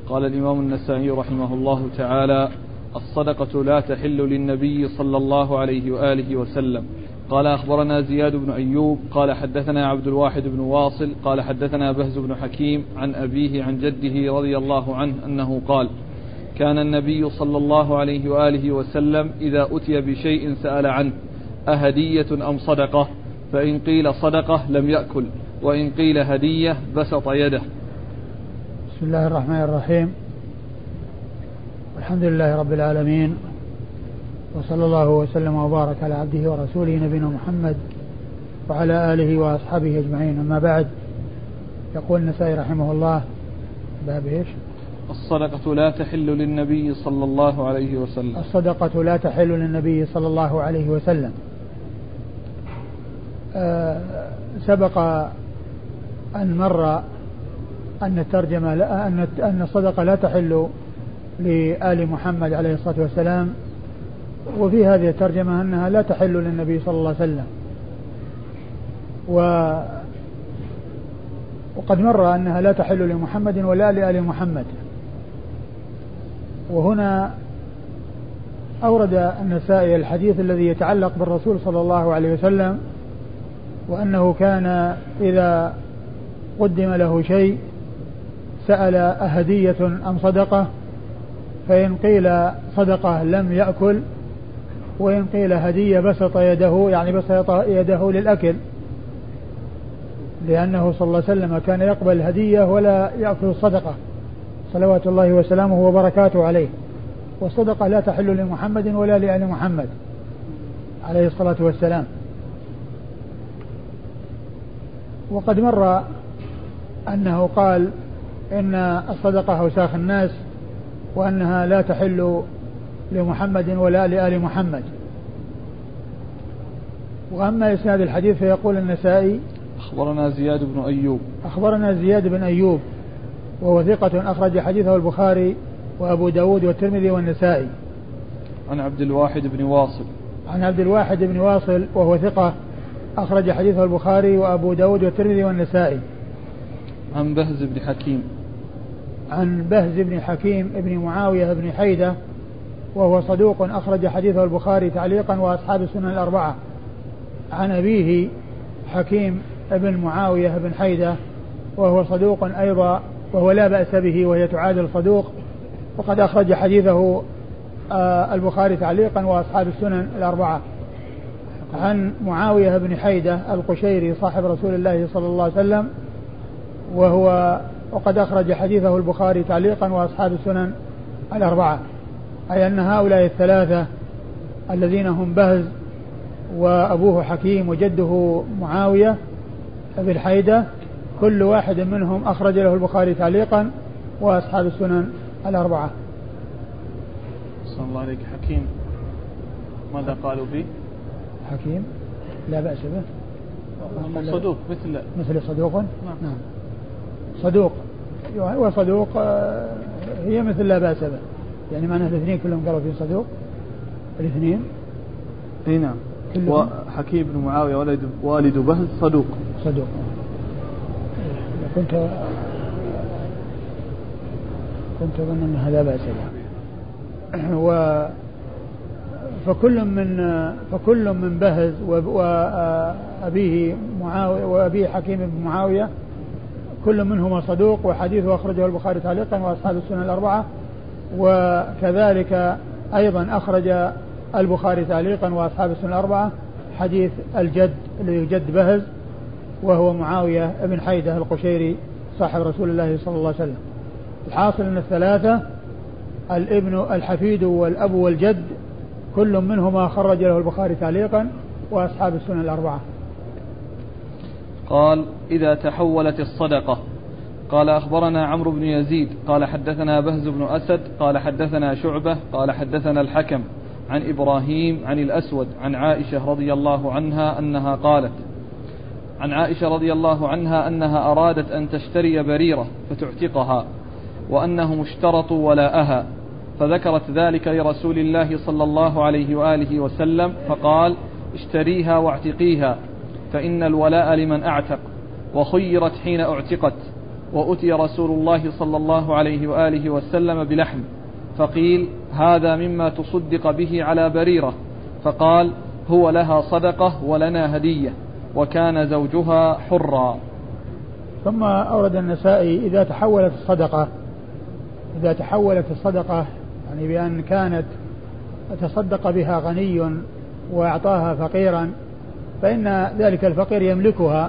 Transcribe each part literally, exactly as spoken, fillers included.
قال الإمام النسائي رحمه الله تعالى: الصدقة لا تحل للنبي صلى الله عليه وآله وسلم. قال أخبرنا زياد بن أيوب قال حدثنا عبد الواحد بن واصل قال حدثنا بهز بن حكيم عن أبيه عن جده رضي الله عنه أنه قال: كان النبي صلى الله عليه وآله وسلم إذا أتي بشيء سأل عنه: أهدية أم صدقة؟ فإن قيل صدقة لم يأكل، وإن قيل هدية بسط يده. بسم الله الرحمن الرحيم. الحمد لله رب العالمين، وصلى الله وسلم وبارك على عبده ورسوله نبينا محمد وعلى آله وأصحابه أجمعين. أما بعد، يقول النسائي رحمه الله: باب إيش؟ الصدقة لا تحل للنبي صلى الله عليه وسلم. الصدقة لا تحل للنبي صلى الله عليه وسلم. أه سبق أن مر أن الترجمة أن أن الصدقة لا تحل لآل محمد عليه الصلاة والسلام، وفي هذه الترجمة أنها لا تحل للنبي صلى الله عليه وسلم. و وقد مر أنها لا تحل لمحمد ولا لآل محمد. وهنا أورد النسائي الحديث الذي يتعلق بالرسول صلى الله عليه وسلم، وأنه كان إذا قدم له شيء سأل أهدية أم صدقة؟ فإن قيل صدقة لم يأكل، وإن قيل هدية بسط يده، يعني بسط يده للأكل، لأنه صلى الله عليه وسلم كان يقبل الهدية ولا يأكل الصدقة صلوات الله وسلامه وبركاته عليه. والصدقة لا تحل لمحمد ولا لآل محمد عليه الصلاة والسلام. وقد مر أنه قال إن الصدقة أوساخ الناس، وأنها لا تحل لمحمد ولا لآل محمد. وأما إسناد الحديث فيقول النسائي: أخبرنا زياد بن أيوب أخبرنا زياد بن أيوب وهو ثقة أخرج حديثه البخاري وأبو داود والترمذي والنسائي. عن عبد الواحد بن واصل عن عبد الواحد بن واصل وهو ثقة أخرج حديثه البخاري وأبو داود والترمذي والنسائي. عن بهز بن حكيم عن بهز بن حكيم ابن معاوية بن حيدة وهو صدوق أخرج حديثه البخاري تعليقا وأصحاب السنن الأربعة. عن أبيه حكيم ابن معاوية بن حيدة وهو صدوق أيضا، وهو لا بأس به، وهي تعادل صدوق، وقد أخرج حديثه البخاري تعليقا وأصحاب السنن الأربعة. عن معاوية بن حيدة القشيري صاحب رسول الله صلى الله عليه وسلم، وهو وقد أخرج حديثه البخاري تعليقا وأصحاب السنن الأربعة. أي أن هؤلاء الثلاثة الذين هم بهز وأبوه حكيم وجده معاوية بن حيدة كل واحد منهم أخرج له البخاري تعليقا وأصحاب السنن الأربعة. صلى الله عليك. حكيم ماذا قالوا فيه؟ حكيم لا بأس به، صدوق مثل مثل صدوق. نعم. نعم صدوق، وصدوق هي مثل لا بأس به، يعني معناه الاثنين كلهم قالوا في صدوق الاثنين. اي نعم. وحكيم بن معاوية ولد والد بهز صدوق. صدوق. كنت كنت أظن أن هذا بأس به. و فكل من فكل من بهز وأبيه معاوية وأبيه حكيم بن معاوية كل منهما صدوق، وحديثه أخرجه البخاري تعليقا وأصحاب السنن الأربعة. وكذلك أيضا أخرج البخاري تعليقا وأصحاب السنن الأربعة حديث الجد الذي جد بهز وهو معاوية بن حيدة القشيري صاحب رسول الله صلى الله عليه وسلم. الحاصل أن الثلاثة الابن الحفيد والأب والجد كل منهما خرج له البخاري تعليقا وأصحاب السنن الأربعة. قال: إذا تحولت الصدقة. قال: أخبرنا عمرو بن يزيد قال حدثنا بهز بن أسد قال حدثنا شعبة قال حدثنا الحكم عن إبراهيم عن الأسود عن عائشة رضي الله عنها أنها قالت عن عائشة رضي الله عنها أنها أرادت أن تشتري بريرة فتعتقها، وأنهم اشترطوا ولاءها، فذكرت ذلك لرسول الله صلى الله عليه وآله وسلم، فقال: اشتريها واعتقيها، فإن الولاء لمن أعتق، وخيرت حين اعتقت، وأتي رسول الله صلى الله عليه وآله وسلم بلحم، فقيل: هذا مما تصدق به على بريرة، فقال: هو لها صدقة ولنا هدية، وكان زوجها حرا. ثم أورد النسائي: إذا تحولت الصدقة إذا تحولت الصدقة يعني بأن كانت تصدق بها غني وأعطاها فقيرا، فإن ذلك الفقير يملكها،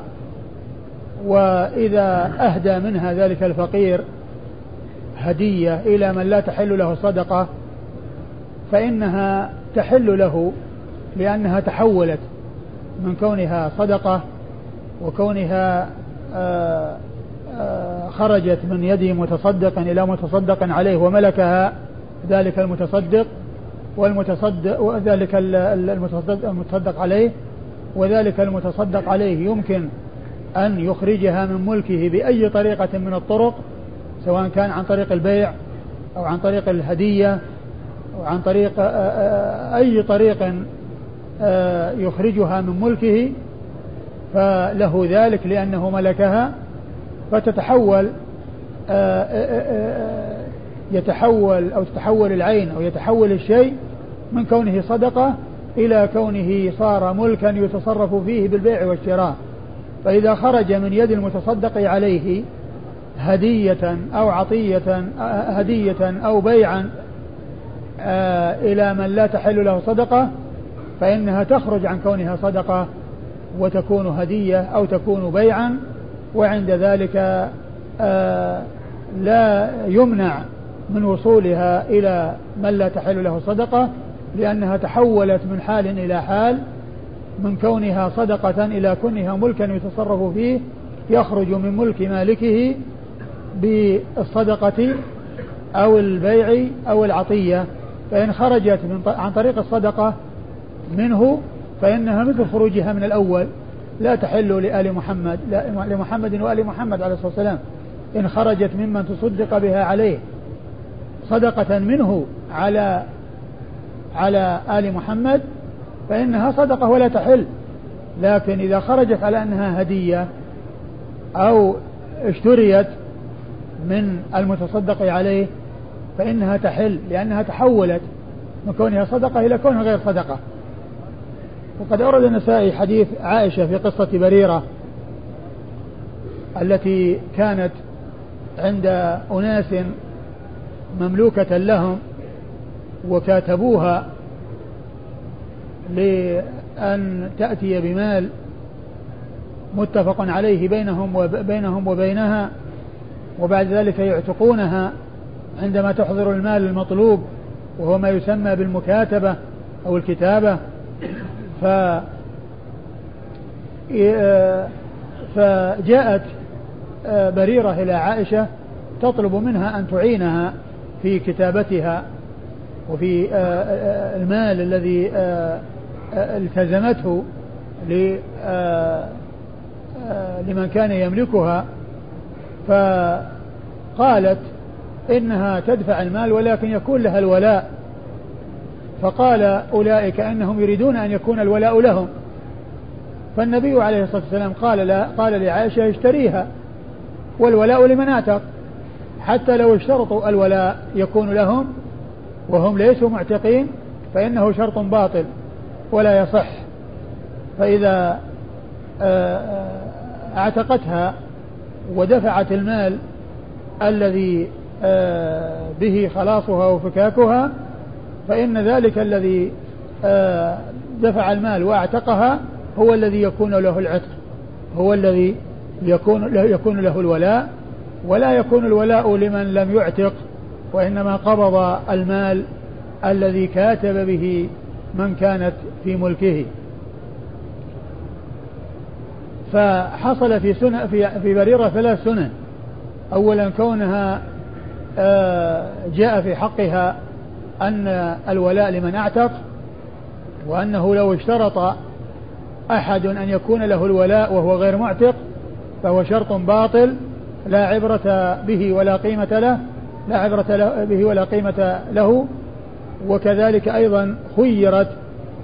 وإذا أهدى منها ذلك الفقير هدية إلى من لا تحل له صدقة فإنها تحل له، لأنها تحولت من كونها صدقة وكونها آآ آآ خرجت من يد متصدق إلى متصدق عليه وملكها ذلك المتصدق والمتصدق وذلك المتصدق, المتصدق عليه وذلك المتصدق عليه يمكن أن يخرجها من ملكه بأي طريقة من الطرق، سواء كان عن طريق البيع أو عن طريق الهدية أو عن طريق أي طريق يخرجها من ملكه، فله ذلك لأنه ملكها، فتتحول يتحول أو تتحول العين أو يتحول الشيء من كونه صدقة إلى كونه صار ملكا يتصرف فيه بالبيع والشراء. فإذا خرج من يد المتصدق عليه هدية أو عطية هدية أو بيعا إلى من لا تحل له صدقة فإنها تخرج عن كونها صدقة وتكون هدية أو تكون بيعا، وعند ذلك لا يمنع من وصولها إلى من لا تحل له صدقة، لأنها تحولت من حال إلى حال، من كونها صدقة إلى كونها ملكا يتصرف فيه، يخرج من ملك مالكه بالصدقة أو البيع أو العطية. فإن خرجت من عن طريق الصدقة منه فإنها مثل خروجها من الأول، لا تحل لآل محمد لمحمد وآل محمد عليه الصلاة والسلام. إن خرجت ممن تصدق بها عليه صدقة منه على على آل محمد فإنها صدقة ولا تحل، لكن إذا خرجت على أنها هدية أو اشتريت من المتصدق عليه فإنها تحل، لأنها تحولت من كونها صدقة إلى كونها غير صدقة. وقد أورد النسائي حديث عائشة في قصة بريرة التي كانت عند أناس مملوكة لهم وكاتبوها لأن تأتي بمال متفق عليه بينهم وبينهم وبينها، وبعد ذلك يعتقونها عندما تحضر المال المطلوب، وهو ما يسمى بالمكاتبة أو الكتابة. ف فجاءت بريرة إلى عائشة تطلب منها أن تعينها في كتابتها وفي المال الذي التزمته لمن كان يملكها، فقالت إنها تدفع المال ولكن يكون لها الولاء، فقال أولئك أنهم يريدون أن يكون الولاء لهم. فالنبي عليه الصلاة والسلام قال لا قال لعائشة اشتريها والولاء لمن اعتق، حتى لو اشترطوا الولاء يكون لهم وهم ليسوا معتقين فإنه شرط باطل ولا يصح. فإذا اعتقتها ودفعت المال الذي به خلاصها وفكاكها فإن ذلك الذي دفع المال واعتقها هو الذي يكون له العتق، هو الذي يكون له, يكون له الولاء، ولا يكون الولاء لمن لم يعتق، وإنما قبض المال الذي كاتب به من كانت في ملكه. فحصل في سنة في, في بريرة ثلاث سنن. أولا كونها جاء في حقها أن الولاء لمن اعتق، وأنه لو اشترط أحد أن يكون له الولاء وهو غير معتق فهو شرط باطل لا عبرة به ولا قيمة له لا عبرة به ولا قيمة له. وكذلك أيضا خيرت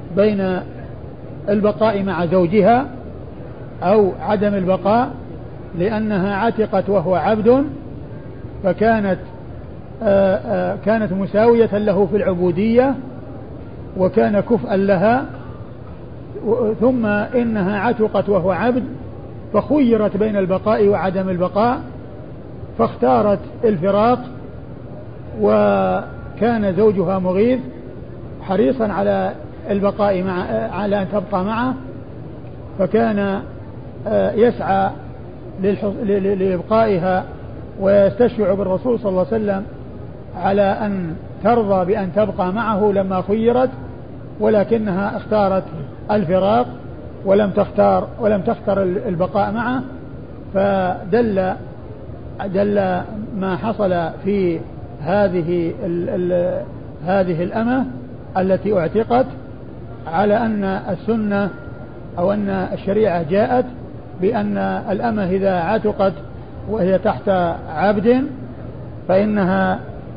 بين البقاء مع زوجها أو عدم البقاء، لأنها عتقت وهو عبد، فكانت آآ آآ كانت مساوية له في العبودية وكان كفءا لها. ثم إنها عتقت وهو عبد فخيرت بين البقاء وعدم البقاء فاختارت الفراق، وكان زوجها مغيث حريصا على البقاء مع على أن تبقى معه، فكان يسعى لإبقائها ويستشفع بالرسول صلى الله عليه وسلم على أن ترضى بأن تبقى معه لما خيرت، ولكنها اختارت الفراق ولم تختار ولم تختار البقاء معه. فدل دل ما حصل في هذه ال ال هذه الأمة التي اعتقت على أن السنة أو أن الشريعة جاءت بأن الأمة إذا عتقت وهي تحت عبد فإنها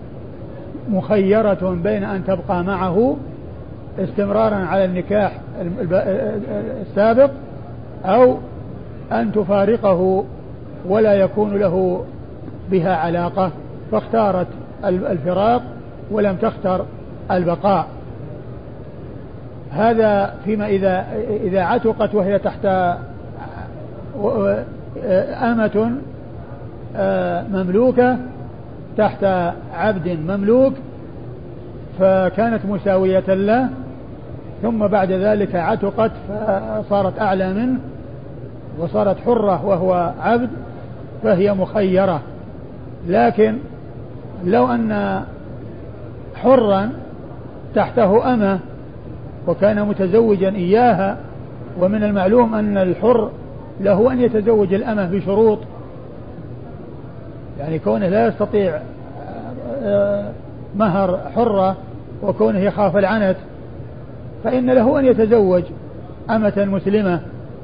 مخيرة بين أن تبقى معه استمرارا على النكاح السابق أو أن تفارقه ولا يكون له بها علاقة، فاختارت الفراق ولم تختر البقاء. هذا فيما إذا إذا عتقت وهي تحت أمة مملوكة تحت عبد مملوك فكانت مساوية له، ثم بعد ذلك عتقت فصارت أعلى منه وصارت حرة وهو عبد فهي مخيرة. لكن لو أن حرا تحته أمة وكان متزوجا إياها، ومن المعلوم أن الحر له أن يتزوج الأمة بشروط، يعني كونه لا يستطيع مهر حرة وكونه يخاف العنت، فإن له أن يتزوج أمة مسلمة.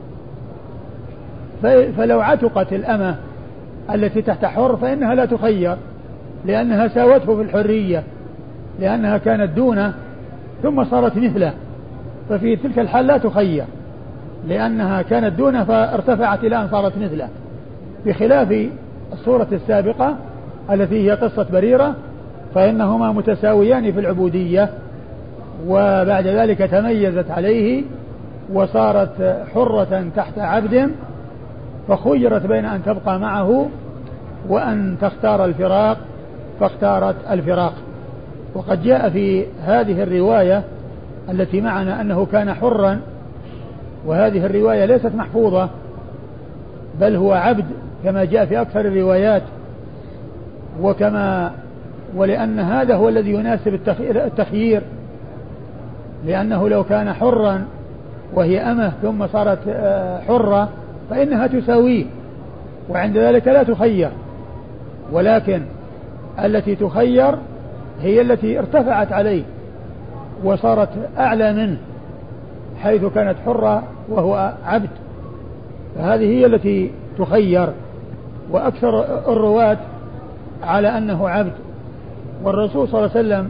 فلو عتقت الأمة التي تحت حر فإنها لا تخير لأنها ساوته في الحرية، لأنها كانت دونه ثم صارت مثله، ففي تلك الحال لا تخير لأنها كانت دونه فارتفعت إلى أن صارت مثله، بخلاف الصورة السابقة التي هي قصة بريرة فإنهما متساويان في العبودية، وبعد ذلك تميزت عليه وصارت حرة تحت عبد فخيرت بين أن تبقى معه وأن تختار الفراق فاختارت الفراق. وقد جاء في هذه الرواية التي معنا أنه كان حرا، وهذه الرواية ليست محفوظة بل هو عبد كما جاء في أكثر الروايات، وكما ولأن هذا هو الذي يناسب التخيير، لأنه لو كان حرا وهي أمه ثم صارت حرة فإنها تساويه وعند ذلك لا تخير، ولكن التي تخير هي التي ارتفعت عليه وصارت أعلى منه حيث كانت حرة وهو عبد، فهذه هي التي تخير. وأكثر الرواة على أنه عبد، والرسول صلى الله عليه وسلم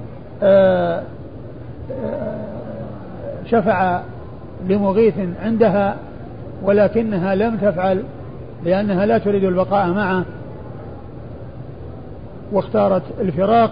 شفع لمغيث عندها ولكنها لم تفعل لأنها لا تريد البقاء معه واختارت الفراق.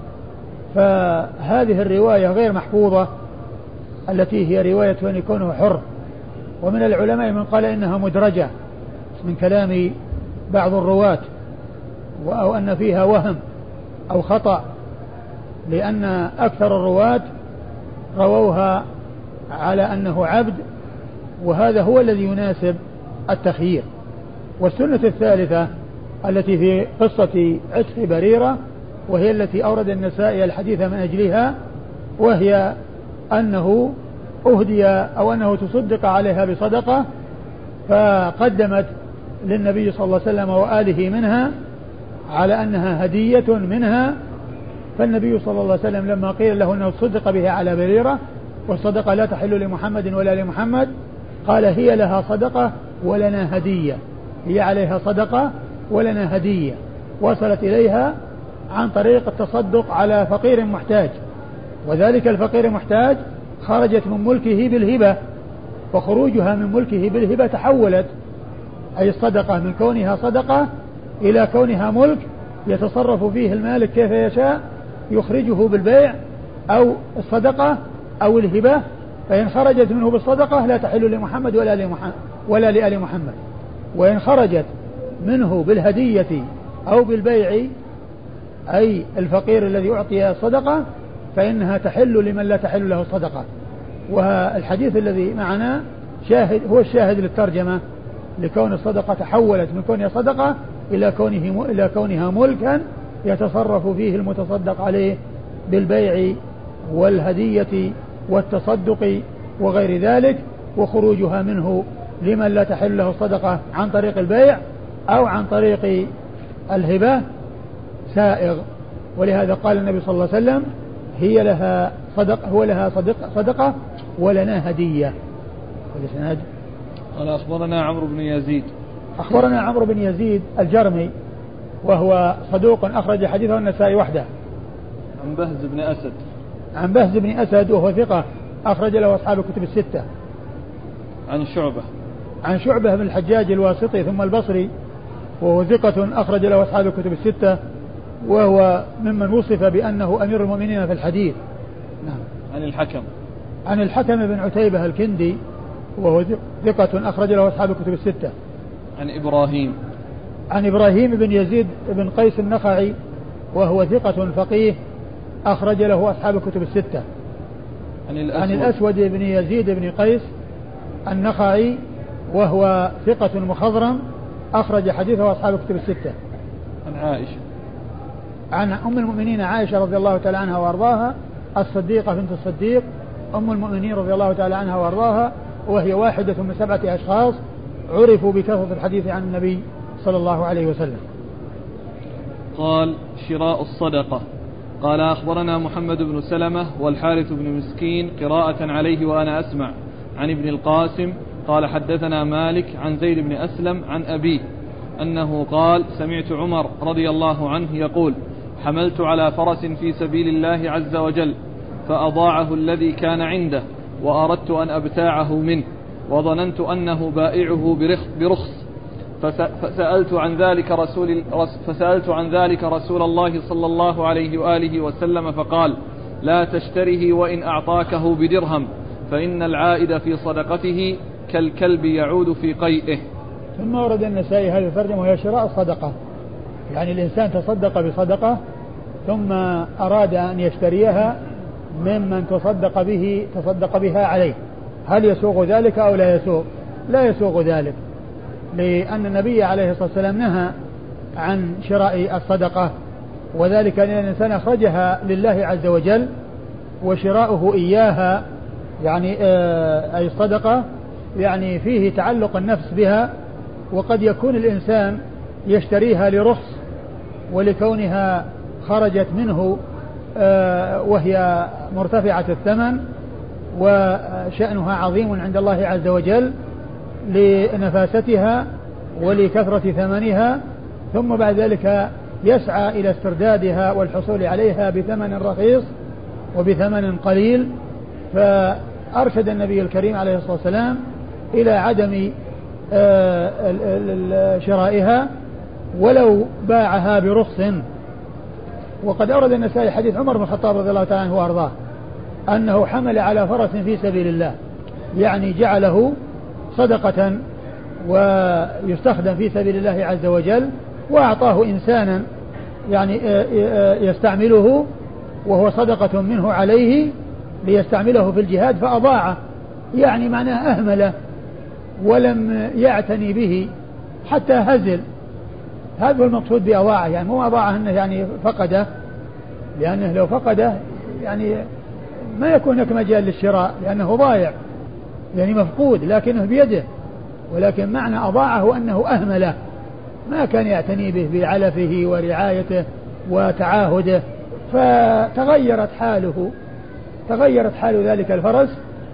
فهذه الرواية غير محفوظة التي هي رواية أن يكون حر، ومن العلماء من قال إنها مدرجة من كلام بعض الرواة أو أن فيها وهم أو خطأ، لأن أكثر الرواة رووها على أنه عبد، وهذا هو الذي يناسب التخيير. والسنة الثالثة التي في قصة عتق بريرة وهي التي أورد النسائي الحديث من أجلها، وهي أنه أهدي أو أنه تصدق عليها بصدقة فقدمت للنبي صلى الله عليه وسلم وآله منها على أنها هدية منها، فالنبي صلى الله عليه وسلم لما قيل له أنه صدق به على بريرة والصدقة لا تحل لمحمد ولا لمحمد قال هي لها صدقة ولنا هدية، هي عليها صدقة ولنا هدية، وصلت إليها عن طريق التصدق على فقير محتاج، وذلك الفقير محتاج خرجت من ملكه بالهبة، فخروجها من ملكه بالهبة تحولت أي الصدقة من كونها صدقة إلى كونها ملك يتصرف فيه المالك كيف يشاء، يخرجه بالبيع أو الصدقة أو الهبة. فإن خرجت منه بالصدقة لا تحل لمحمد ولا لمحمد ولا لآل محمد، وإن خرجت منه بالهدية أو بالبيع أي الفقير الذي أعطي الصدقة فإنها تحل لمن لا تحل له الصدقة. والحديث الذي معنا شاهد هو الشاهد للترجمة، لكون الصدقة تحولت من كونها صدقة إلى كونه إلى كونها ملكا يتصرف فيه المتصدق عليه بالبيع والهدية والتصدق وغير ذلك، وخروجها منه لمن لا تحل له الصدقة عن طريق البيع أو عن طريق الهبة سائغ. ولهذا قال النبي صلى الله عليه وسلم هي لها صدق هو لها صدق صدقة ولنا هدية. قال أخبرنا عمرو بن يزيد أخبرنا عمرو بن يزيد الجرمي وهو صدوق أخرج حديثه النسائي وحده. عن بهز بن أسد عن بهز بن أسد وهو ثقة أخرج له أصحاب الكتب الستة. عن شعبة عن شعبة بن الحجاج الواسطي ثم البصري وهو ثقة أخرج له أصحاب الكتب الستة، وهو ممن وصف بأنه أمير المؤمنين في الحديث. نعم. عن الحكم عن الحكم بن عتيبة الكندي وهو ثقة أخرج له أصحاب الكتب الستة. عن إبراهيم عن إبراهيم بن يزيد بن قيس النخعي وهو ثقة فقيه أخرج له أصحاب الكتب الستة. عن الأسود, عن الأسود بن يزيد بن قيس النخعي وهو ثقة مخضرم أخرج حديثه أصحاب الكتب الستة. عن عائشة عن أم المؤمنين عائشة رضي الله تعالى عنها وأرضاها الصديقة بنت الصديق أم المؤمنين رضي الله تعالى عنها وأرضاها، وهي واحدة من سبعة أشخاص عرفوا بكثرة الحديث عن النبي صلى الله عليه وسلم. قال شراء الصدقة. قال أخبرنا محمد بن سلمة والحارث بن مسكين قراءة عليه وأنا أسمع عن ابن القاسم قال حدثنا مالك عن زيد بن أسلم عن أبيه أنه قال سمعت عمر رضي الله عنه يقول حملت على فرس في سبيل الله عز وجل فأضاعه الذي كان عنده وأردت أن أبتاعه منه وظننت أنه بائعه برخص فسألت عن ذلك رسول فسألت عن ذلك رسول الله صلى الله عليه وآله وسلم فقال لا تشتره وإن أعطاكه بدرهم فإن العائد في صدقته كالكلب يعود في قيئه. ثم ورد النسائي هذه الترجمة وهي شراء الصدقة، يعني الإنسان تصدق بصدقة ثم أراد أن يشتريها ممن تصدق به تصدق بها عليه، هل يسوغ ذلك أو لا يسوغ؟ لا يسوغ ذلك، لأن النبي عليه الصلاة والسلام نهى عن شراء الصدقة، وذلك أن الإنسان أخرجها لله عز وجل، وشراؤه إياها يعني آه أي الصدقة يعني فيه تعلق النفس بها، وقد يكون الإنسان يشتريها لرخص ولكونها خرجت منه آه وهي مرتفعة الثمن وشأنها عظيم عند الله عز وجل لنفاستها ولكثرة ثمنها، ثم بعد ذلك يسعى إلى استردادها والحصول عليها بثمن رخيص وبثمن قليل. فأرشد النبي الكريم عليه الصلاة والسلام إلى عدم شرائها ولو باعها برخص. وقد أورد النسائي حديث عمر بن الخطاب رضي الله تعالى عنه وأرضاه أنه حمل على فرس في سبيل الله، يعني جعله صدقة ويستخدم في سبيل الله عز وجل، وأعطاه إنسانا يعني يستعمله وهو صدقة منه عليه ليستعمله في الجهاد فأضاعه، يعني معناه أهمله ولم يعتني به حتى هزل. هذا المقصود بأضاعه، يعني مو أضاعه أنه يعني فقده، لأنه لو فقده يعني ما يكون هناك مجال للشراء لأنه ضايع يعني مفقود لكنه بيده، ولكن معنى أضاعه أنه أهمله، ما كان يعتني به بعلفه ورعايته وتعاهده، فتغيرت حاله تغيرت حال ذلك الفرس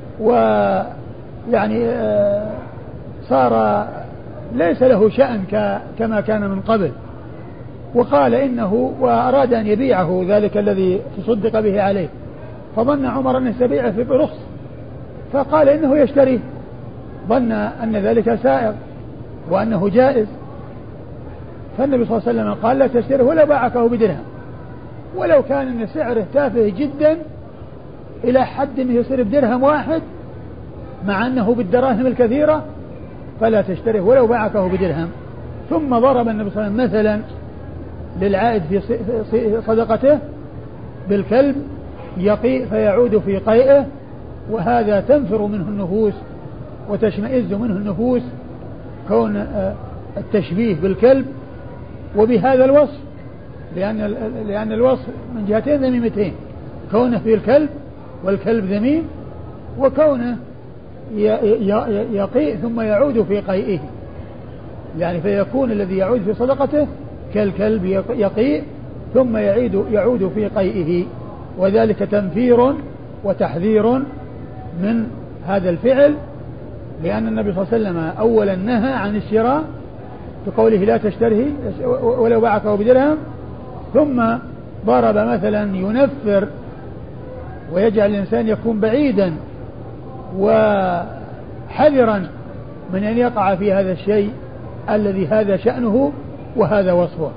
ويعني صار ليس له شأن كما كان من قبل. وقال إنه وأراد أن يبيعه ذلك الذي تصدق به عليه، فظن عمر أن سبيعه في برخص فقال إنه يشتريه، ظن أن ذلك سائر وأنه جائز. فالنبي صلى الله عليه وسلم قال لا تشتره ولا باعكه بدرهم، ولو كان أن سعره تافه جدا إلى حد أنه يصير بدرهم واحد مع أنه بالدراهم الكثيرة فلا تشتره ولو باعكه بدرهم. ثم ضرب النبي صلى الله عليه وسلم مثلا للعائد في صدقته بالكلب يقيء فيعود في قيئه، وهذا تنفر منه النفوس وتشمئز منه النفوس كون التشبيه بالكلب وبهذا الوصف، لأن لأن الوصف من جهتين ذميمتين، كونه في الكلب والكلب ذميم، وكونه يقيء ثم يعود في قيئه، يعني فيكون الذي يعود في صدقته كالكلب يقيء ثم يعيد يعود في قيئه، وذلك تنفير وتحذير من هذا الفعل، لأن النبي صلى الله عليه وسلم أولا نهى عن الشراء بقوله لا تشتره ولو باعكه بدرهم، ثم ضرب مثلا ينفر ويجعل الإنسان يكون بعيدا وحذرا من أن يقع في هذا الشيء الذي هذا شأنه وهذا وصفه.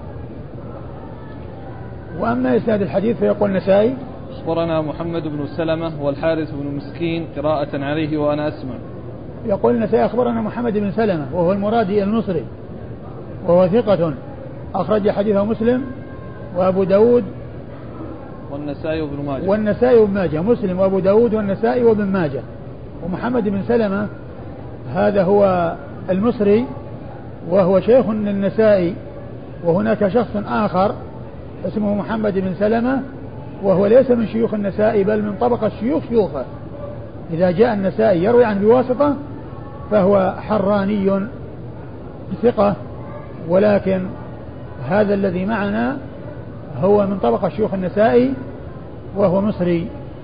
وأما إسناد الحديث فيقول النسائي أخبرنا محمد بن سلمة والحارث بن مسكين قراءة عليه وأنا أسمع. يقول النسائي أخبرنا محمد بن سلمة وهو المرادي المصري وهو ثقة أخرج حديثه مسلم وأبو داود والنسائي وابن ماجه والنسائي وابن ماجه مسلم وأبو داود والنسائي وابن ماجه. ومحمد بن سلمة هذا هو المصري وهو شيخ النسائي، وهناك شخص آخر اسمه محمد بن سلمة وهو ليس من شيوخ النسائي بل من طبقة شيوخ شيوخه. إذا جاء النسائي يروي عنه بواسطة فهو حراني ثقة، ولكن هذا الذي معنا هو من طبقة شيوخ النسائي وهو مصري.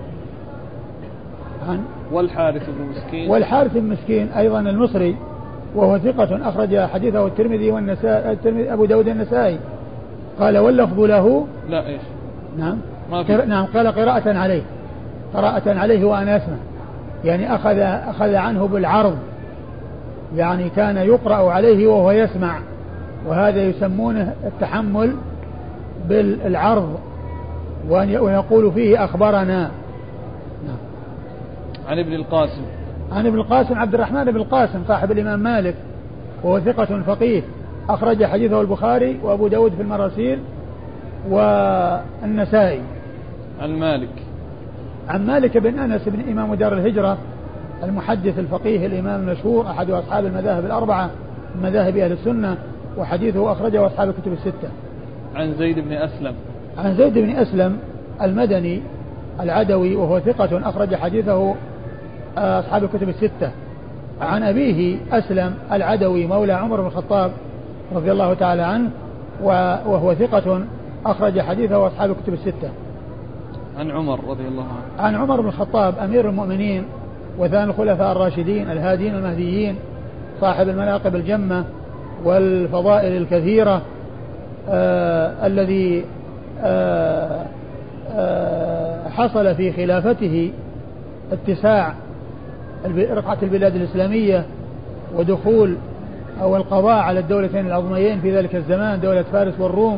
عن والحارث بن مسكين والحارث بن مسكين أيضا المصري وهو ثقة أخرج حديثه الترمذي والنسائي الترمذي أبو داود النسائي. قال واللفظ له لا إيش نعم قر... نعم قال قراءة عليه قراءة عليه وأنا أسمع، يعني أخذ أخذ عنه بالعرض، يعني كان يقرأ عليه وهو يسمع، وهذا يسمونه التحمل بالعرض ويقول فيه أخبرنا. نعم. عن ابن القاسم عن ابن القاسم عبد الرحمن بن القاسم صاحب الإمام مالك وهو ثقة فقيه أخرج حديثه البخاري وأبو داود في المراسيل والنسائي. عن مالك عن مالك بن أنس بن إمام دار الهجرة المحدث الفقيه الإمام المشهور أحد أصحاب المذاهب الأربعة من مذاهب أهل السنة، وحديثه أخرجه أصحاب الكتب الستة. عن زيد بن أسلم عن زيد بن أسلم المدني العدوي وهو ثقة أخرج حديثه أصحاب الكتب الستة. عن أبيه أسلم العدوي مولى عمر بن الخطاب رضي الله تعالى عنه وهو ثقة أخرج حديثه أصحاب الكتب الستة. عن عمر رضي الله عنه عن عمر بن الخطاب أمير المؤمنين وثاني الخلفاء الراشدين الهادين المهديين صاحب المناقب الجمة والفضائل الكثيرة، آه الذي آه آه حصل في خلافته اتساع رقعة البلاد الإسلامية ودخول أو القضاء على الدولتين العظميين في ذلك الزمان دولة فارس والروم،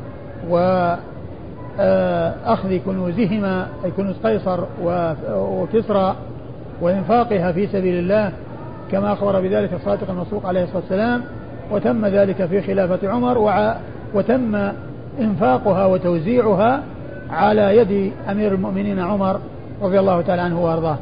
وأخذ كنوزهما أي كنوز قيصر وكسرى وإنفاقها في سبيل الله كما أخبر بذلك الصادق المصدوق عليه الصلاة والسلام، وتم ذلك في خلافة عمر وتم إنفاقها وتوزيعها على يد أمير المؤمنين عمر رضي الله تعالى عنه وأرضاه.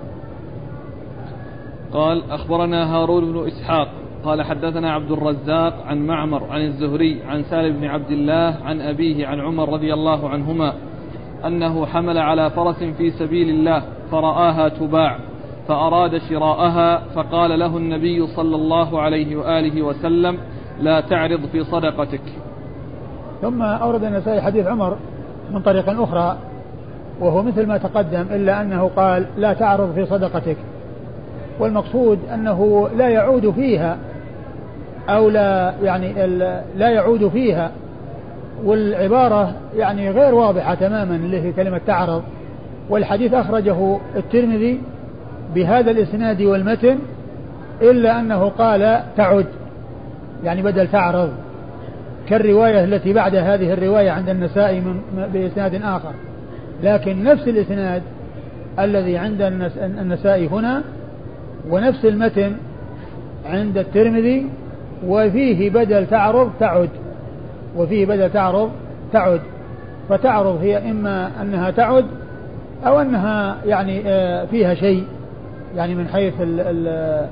قال أخبرنا هارون بن إسحاق قال حدثنا عبد الرزاق عن معمر عن الزهري عن سالم بن عبد الله عن أبيه عن عمر رضي الله عنهما أنه حمل على فرس في سبيل الله فرآها تباع فأراد شراءها فقال له النبي صلى الله عليه وآله وسلم لا تعرض في صدقتك. ثم أورد النسائي حديث عمر من طريق أخرى وهو مثل ما تقدم إلا أنه قال لا تعرض في صدقتك، والمقصود أنه لا يعود فيها أو لا يعني لا يعود فيها، والعبارة يعني غير واضحة تماما اللي هي كلمة تعرض. والحديث أخرجه الترمذي بهذا الإسناد والمتن إلا أنه قال تعد، يعني بدل تعرض، كالرواية التي بعد هذه الرواية عند النسائي من بإسناد آخر، لكن نفس الإسناد الذي عند النسائي هنا ونفس المتن عند الترمذي، وفيه بدل تعرض تعد، وفيه بدل تعرض تعد. فتعرض هي إما أنها تعد أو أنها يعني فيها شيء يعني من حيث ال ال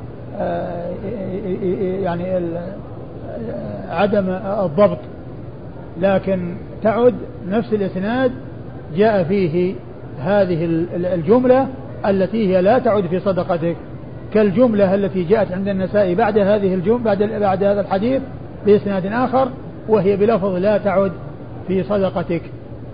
يعني ال عدم الضبط، لكن تعد نفس الإسناد جاء فيه هذه الجملة التي هي لا تعد في صدقتك، كالجملة التي جاءت عند النسائي بعد هذه الجملة بعد, بعد هذا الحديث بإسناد آخر، وهي بلفظ لا تعد في صدقتك.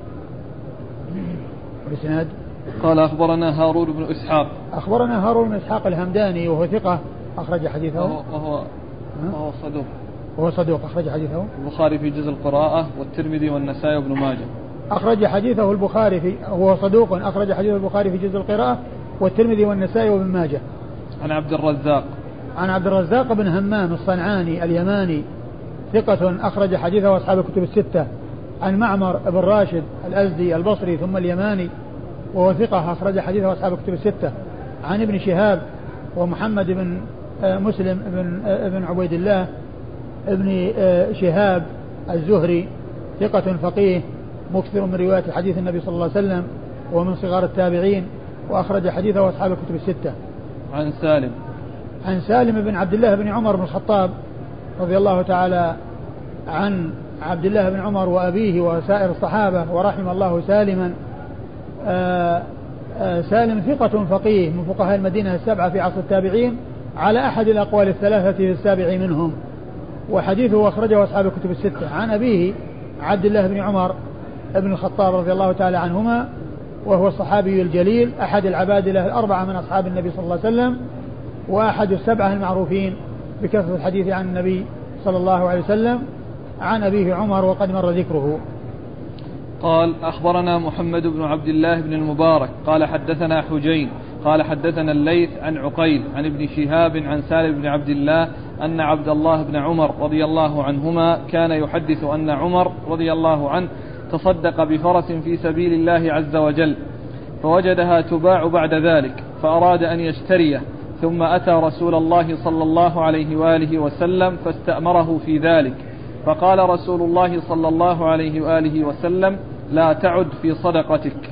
بإسناد قال أخبرنا هارون بن إسحاق. أخبرنا هارون بن إسحاق الهمداني وهو ثقة أخرج حديثه، وهو, وهو, وهو صدوق وهو صدوق أخرج حديثه البخاري في جزء القراءة والترمذي والنسائي وابن ماجه. أخرج حديثه البخاري في وهو صدوق أخرج حديثه البخاري في جزء القراءة والترمذي والنسائي وابن ماجه. عن عبد الرزاق عن عبد الرزاق بن همام الصنعاني اليماني ثقة أخرج حديثه أصحاب الكتب الستة. عن معمر بن راشد الأزدي البصري ثم اليماني وهو ثقة أخرج حديثه أصحاب الكتب الستة. عن ابن شهاب ومحمد بن مسلم بن ابن عبيد الله ابن شهاب الزهري ثقة فقيه مكثر من رواية حديث النبي صلى الله عليه وسلم ومن صغار التابعين وأخرج حديثه أصحاب الكتب الستة. عن سالم عن سالم بن عبد الله بن عمر بن الخطاب رضي الله تعالى عن عبد الله بن عمر وأبيه وسائر الصحابة ورحم الله سالما. آآ آآ سالم ثقة فقيه من فقهاء المدينة السبعة في عصر التابعين على أحد الأقوال الثلاثة في السابع منهم، وحديثه أخرجه أصحاب الكتب الستة. عن أبيه عبد الله بن عمر ابن الخطاب رضي الله تعالى عنهما وهو الصحابي الجليل أحد العبادلة الأربعة من أصحاب النبي صلى الله عليه وسلم وأحد السبعة المعروفين بكثرة الحديث عن النبي صلى الله عليه وسلم. عن أبيه عمر وقد مر ذكره. قال أخبرنا محمد بن عبد الله بن المبارك قال حدثنا حجين قال حدثنا الليث عن عقيل عن ابن شهاب عن سالم بن عبد الله أن عبد الله بن عمر رضي الله عنهما كان يحدث أن عمر رضي الله عنه تصدق بفرس في سبيل الله عز وجل فوجدها تباع بعد ذلك فأراد أن يشتريه، ثم أتى رسول الله صلى الله عليه وآله وسلم فاستأمره في ذلك، فقال رسول الله صلى الله عليه وآله وسلم لا تعد في صدقتك.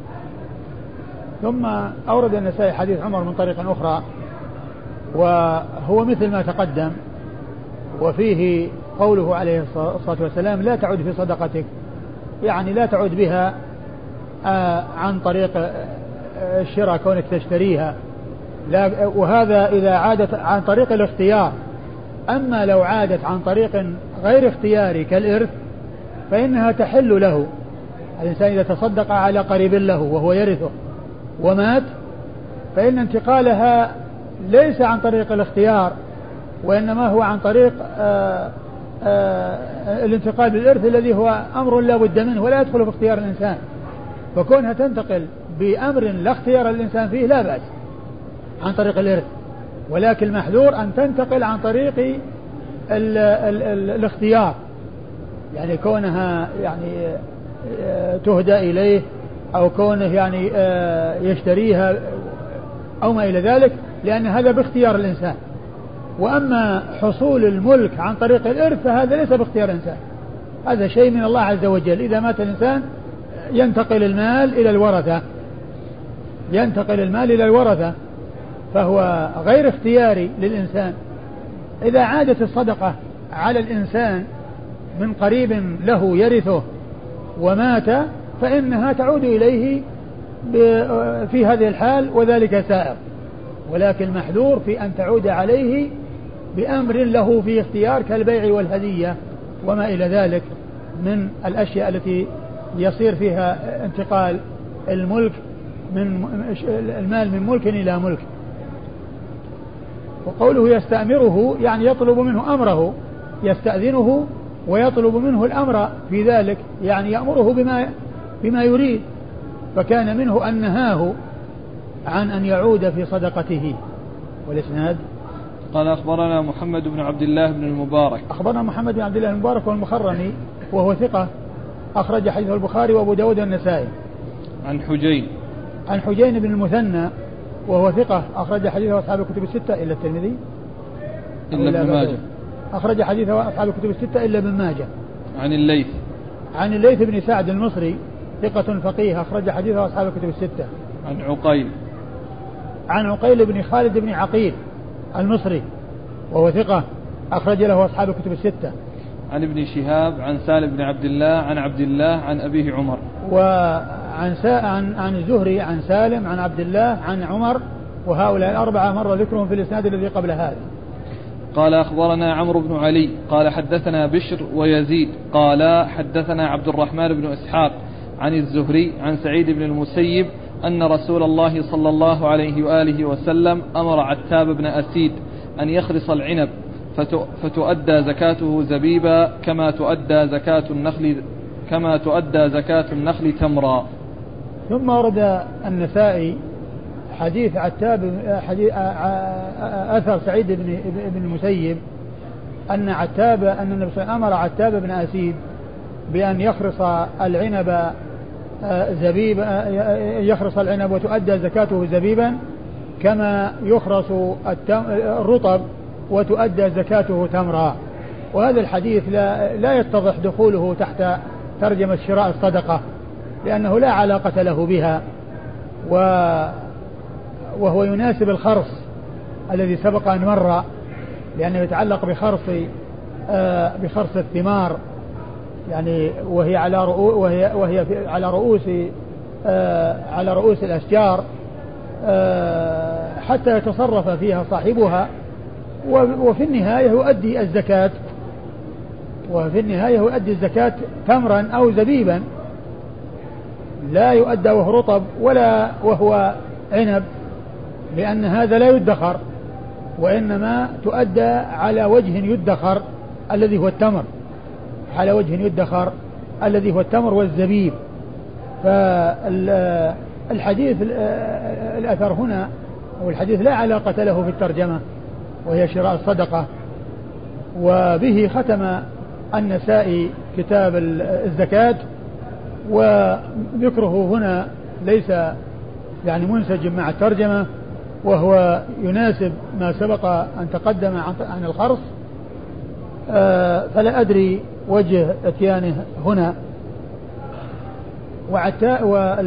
ثم أورد النسائي حديث عمر من طريق أخرى وهو مثل ما تقدم، وفيه قوله عليه الصلاة والسلام لا تعد في صدقتك، يعني لا تعد بها عن طريق الشراء كونك تشتريها، وهذا إذا عادت عن طريق الاختيار. أما لو عادت عن طريق غير اختياري كالإرث فإنها تحل له. الإنسان إذا تصدق على قريب له وهو يرثه ومات فإن انتقالها ليس عن طريق الاختيار، وإنما هو عن طريق آآ آآ الانتقال بالإرث الذي هو أمر لا بد منه ولا يدخل في اختيار الإنسان، فكونها تنتقل بأمر لا اختيار الإنسان فيه لا بأس عن طريق الإرث، ولكن المحذور أن تنتقل عن طريق ال ال ال الاختيار، يعني كونها يعني تهدى إليه أو كونه يعني يشتريها أو ما إلى ذلك، لأن هذا باختيار الإنسان. وأما حصول الملك عن طريق الإرث فهذا ليس باختيار الإنسان، هذا شيء من الله عز وجل. إذا مات الإنسان ينتقل المال إلى الورثة، ينتقل المال إلى الورثة فهو غير اختياري للإنسان. إذا عادت الصدقة على الإنسان من قريب له يرثه ومات فإنها تعود إليه في هذه الحال وذلك سائر، ولكن محذور في أن تعود عليه بأمر له في اختيار كالبيع والهدية وما إلى ذلك من الأشياء التي يصير فيها انتقال الملك من المال من ملك إلى ملك. وقوله يستأمره يعني يطلب منه أمره، يستأذنه ويطلب منه الأمر في ذلك، يعني يأمره بما بما يريد. فكان منه أن نهاه عن أن يعود في صدقته. والإسناد قال أخبرنا محمد بن عبد الله بن المبارك. أخبرنا محمد بن عبد الله المبارك والمخرمي وهو ثقة أخرج حديثه البخاري وأبو داود والنسائي. عن حجين. عن حجين بن المثنى وهو ثقة أخرج حديثه أصحاب الكتب الستة إلا الترمذي إلا ابن ماجه. أخرج حديثه أصحاب الكتب الستة إلا ابن ماجه. عن الليث. عن الليث بن سعد المصري ثقة فقيه أخرج حديثه أصحاب الكتب الستة. عن عقيل. عن عقيل بن خالد بن عقيل المصري وهو ثقة أخرج له أصحاب الكتب الستة. عن ابن شهاب عن سالم بن عبد الله عن عبد الله عن أبيه عمر. وعن سا... عن عن الزهري عن سالم عن عبد الله عن عمر، وهؤلاء الأربعة مر ذكرهم في الإسناد الذي قبل هذا. قال أخبرنا عمرو بن علي قال حدثنا بشر ويزيد قال حدثنا عبد الرحمن بن إسحاق عن الزهري عن سعيد بن المسيب أن رسول الله صلى الله عليه وآله وسلم أمر عتاب بن أسيد أن يخرص العنب فتؤدى زكاته زبيبا كما تؤدى زكاة النخل كما تؤدى زكاة النخل تمرا. ثم ورد النسائي حديث عتاب حديث أثر سعيد بن بن المسيب أن عتاب أن النبي صلى الله عليه وسلم أمر عتاب بن أسيد بأن يخرص العنب زبيب يخرص العنب وتؤدى زكاته زبيبا كما يخرص الرطب وتؤدى زكاته تمرا. وهذا الحديث لا, لا يتضح دخوله تحت ترجمة شراء الصدقة لأنه لا علاقة له بها، وهو يناسب الخرص الذي سبق أن مر لأنه يتعلق بخرص بخرص الثمار يعني وهي على رؤوس وهي وهي على رؤوس على رؤوس الأشجار حتى يتصرف فيها صاحبها، وفي النهاية يؤدي الزكاة وفي النهاية يؤدي الزكاة تمرا أو زبيبا، لا يؤدى وهو رطب ولا وهو عنب لأن هذا لا يدخر، وإنما تؤدى على وجه يدخر الذي هو التمر على وجه يدخر الذي هو التمر والزبيب. فالحديث الأثر هنا أو الحديث لا علاقة له في الترجمة وهي شراء الصدقة. وبه ختم النسائي كتاب الزكاة، وذكره هنا ليس يعني منسجم مع الترجمة، وهو يناسب ما سبق أن تقدم عن الخرص، فلا أدري وجه اتيانه هنا. وعتاء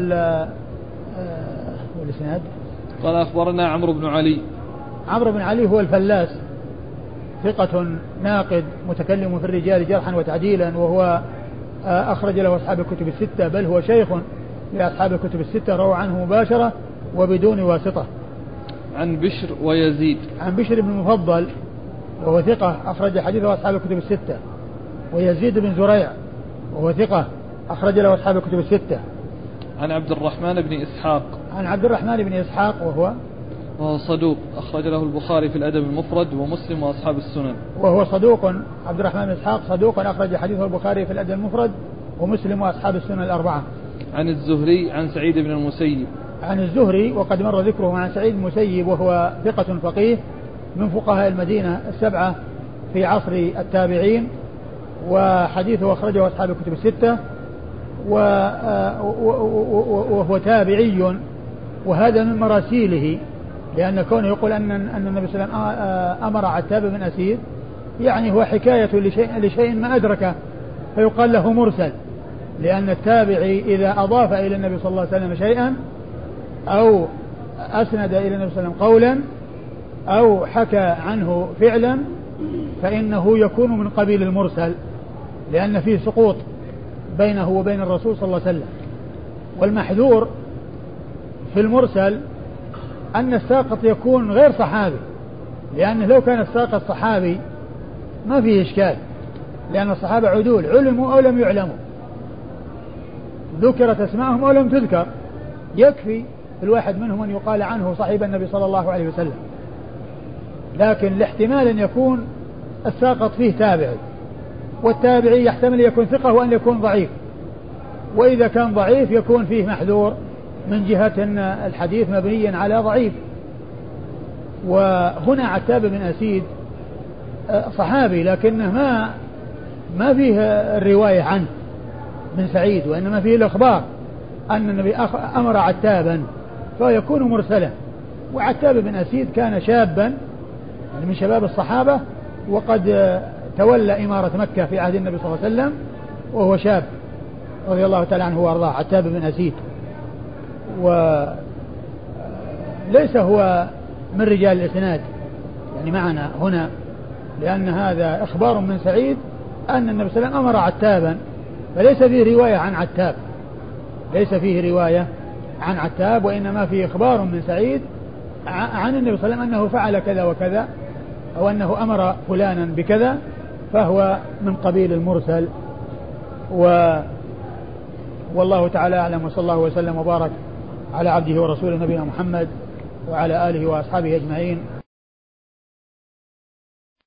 والإسناد قال أخبرنا عمرو بن علي. عمرو بن علي هو الفلاس ثقة ناقد متكلم في الرجال جرحا وتعديلا، وهو أخرج له أصحاب الكتب الستة، بل هو شيخ لأصحاب الكتب الستة، روى عنه مباشرة وبدون واسطة. عن بشر ويزيد. عن بشر بن المفضل وهو ثقة أخرج حديثه أصحاب الكتب الستة. ويزيد بن زريع وهو ثقة أخرج له أصحاب الكتب الستة. عن عبد الرحمن بن إسحاق. عن عبد الرحمن بن إسحاق وهو وهو صدوق أخرج له البخاري في الأدب المفرد ومسلم وأصحاب السنن. وهو صدوق عبد الرحمن بن إسحاق صدوق أخرج حديثه البخاري في الأدب المفرد ومسلم وأصحاب السنن الأربعة. عن الزهري عن سعيد بن المسيب. عن الزهري وقد مر ذكره عن سعيد المسيب وهو ثقة فقيه من فقهاء المدينة السبعة في عصر التابعين، وحديثه أخرجه أصحاب الكتب الستة، وهو تابعي، وهذا من مراسيله، لأن كونه يقول أن أن النبي صلى الله عليه وسلم أمر عتاب بن أسيد يعني هو حكاية لشيء, لشيء ما أدركه فيقال له مرسل، لأن التابعي إذا أضاف إلى النبي صلى الله عليه وسلم شيئا أو أسند إلى النبي صلى الله عليه وسلم قولا أو حكى عنه فعلا فإنه يكون من قبيل المرسل، لأن فيه سقوط بينه وبين الرسول صلى الله عليه وسلم. والمحذور في المرسل أن الساقط يكون غير صحابي، لأنه لو كان الساقط صحابي ما فيه إشكال، لأن الصحابة عدول علموا أو لم يعلموا، ذكرت أسماءهم أو لم تذكر، يكفي الواحد منهم أن يقال عنه صاحب النبي صلى الله عليه وسلم. لكن الاحتمال أن يكون الساقط فيه تابعي، والتابعي يحتمل يكون ثقة وأن يكون ضعيف، وإذا كان ضعيف يكون فيه محذور من جهة أن الحديث مبني على ضعيف. وهنا عتاب بن أسيد صحابي لكنه ما ما فيه الرواية عنه من سعيد، وإنما فيه الإخبار أن النبي أمر عتابا فيكون مرسلا. وعتاب بن أسيد كان شابا يعني من شباب الصحابة، وقد تولى إمارة مكة في عهد النبي صلى الله عليه وسلم وهو شاب رضي الله تعالى عنه وارضاه، عتاب بن أسيد. وليس هو من رجال الإسناد يعني معنا هنا، لأن هذا إخبار من سعيد أن النبي صلى الله عليه وسلم أمر عتابا، فليس فيه رواية عن عتاب، ليس فيه رواية عن عتاب، وإنما فيه إخبار من سعيد عن النبي صلى الله عليه وسلم أنه فعل كذا وكذا، أو أنه أمر فلانا بكذا، فهو من قبيل المرسل. و والله تعالى أعلم، وصلى الله وسلم وبارك على عبده ورسوله نبينا محمد وعلى آله وأصحابه أجمعين.